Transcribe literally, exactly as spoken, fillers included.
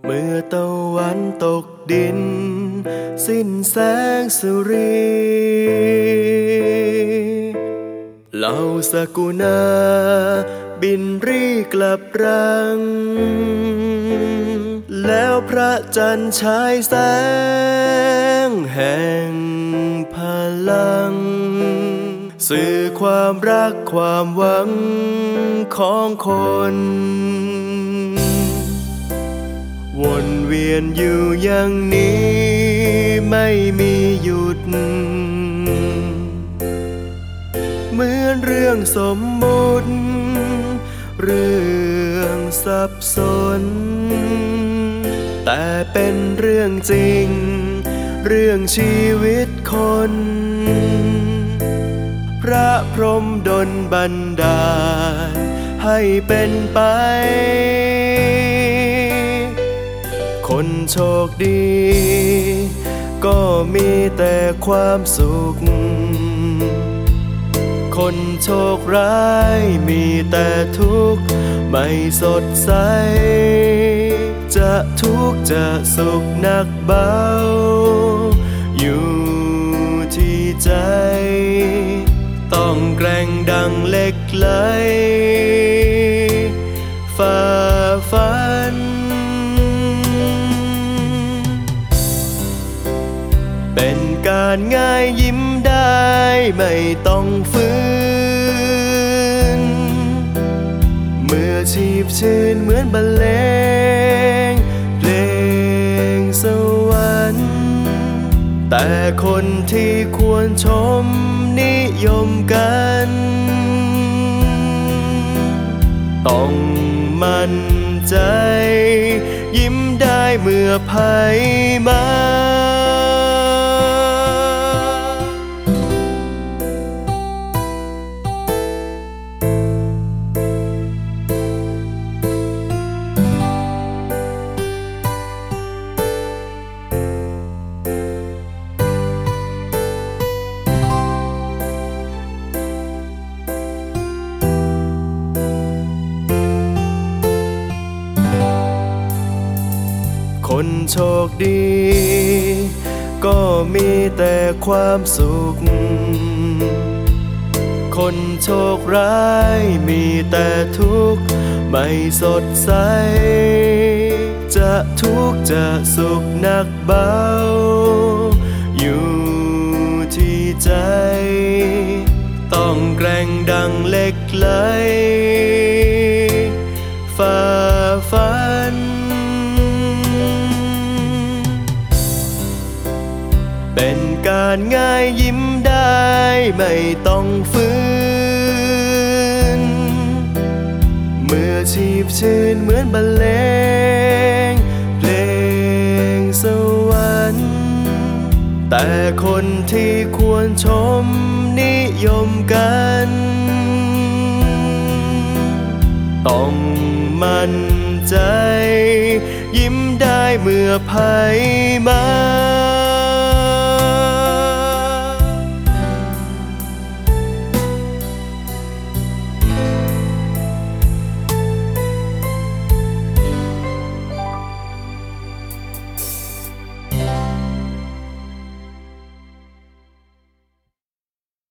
เมื่อตะวันตกดินสิ้นแสงสุรีเหล่าสกุณาบินรีกลับรังแล้วพระจันทร์ฉายแสงแห่งพลังสื่อความรักความหวังของคนวนเวียนอยู่อย่างนี้ไม่มีหยุดเหมือนเรื่องสมมุติเรื่องสับสนแต่เป็นเรื่องจริงเรื่องชีวิตคนพระพรหมดลบันดาลให้เป็นไปคนโชคดีก็มีแต่ความสุขคนโชคร้ายมีแต่ทุกข์ไม่สดใสจะทุกข์จะสุขหนักเบาอยู่ที่ใจต้องแกร่งดังเหล็กไหลฝ่าฟันเป็นการง่ายยิ้มได้ไม่ต้องฝืนเมื่อชีพชื่นเหมือนบรรเลงเพลงสวรรค์แต่คนที่ควรชมนิยมกันต้องมั่นใจยิ้มได้เมื่อภัยมาคนโชคดีก็มีแต่ความสุขคนโชคร้ายมีแต่ทุกข์ไม่สดใสจะทุกข์จะสุขหนักเบาอยู่ที่ใจต้องแกร่งดังเหล็กไหลฝ่าฟันเป็นการง่ายยิ้มได้ไม่ต้องฝืนเมื่อชีพชื่นเหมือนบรรเลงเพลงสวรรค์แต่คนที่ควรชมนิยมกันต้องมั่นใจยิ้มได้เมื่อภัยมา